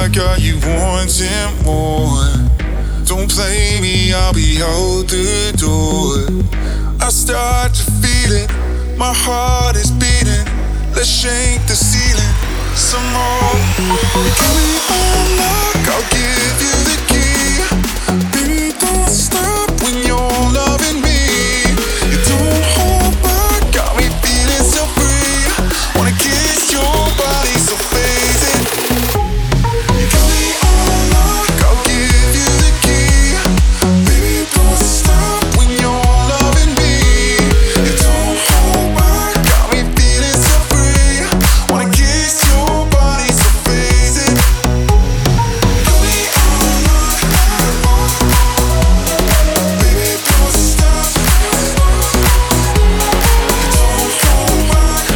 got you wanting more. Don't play me, I'll be out the door. I start to feel it, my heart is beating. Let's shake the ceiling some more. Give me all luck, I'll give you the key. Baby, don't stop when you're loving me. You don't hold back, got me feeling so free. Wanna kiss your body so faded. Give me all luck, I'll give you the key. Baby, don't stop when you're loving me. You don't hold back, got me feeling so free. Wanna kiss your body so faded. Give me all luck, baby, don't stop. You don't hold back,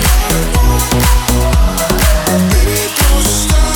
baby, don't stop.